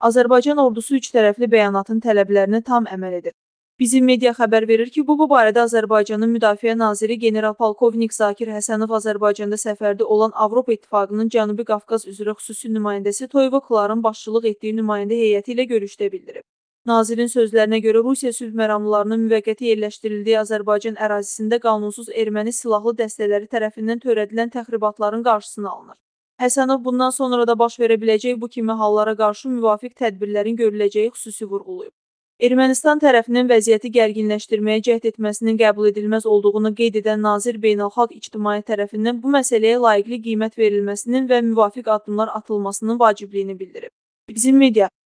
Azərbaycan ordusu üç tərəfli bəyanatın tələblərinə tam əməl edir. Bizim media xəbər verir ki, bu barədə Azərbaycanın Müdafiə naziri general-polkovnik Zakir Həsənov Azərbaycanda səfərdə olan Avropa İttifaqının Cənubi Qafqaz üzrə xüsusi nümayəndəsi Toyeva Kların başçılıq etdiyi nümayəndə heyəti ilə görüşdə bildirib. Nazirin sözlərinə görə Rusiya sülh məramlarının müvəqqəti yerləşdirildiyi Azərbaycan ərazisində qanunsuz erməni silahlı dəstələri tərəfindən törədilən təxribatların qarşısını alınır. Həsənov bundan sonra da baş verə biləcək bu kimi hallara qarşı müvafiq tədbirlərin görüləcəyi xüsusi vurğulayıb. Ermənistan tərəfinin vəziyyəti gərginləşdirməyə cəhd etməsinin qəbul edilməz olduğunu qeyd edən nazir beynəlxalq ictimaiyyət tərəfindən bu məsələyə layiqli qiymət verilməsinin və müvafiq addımlar atılmasının vacibliyini bildirib. Bizim media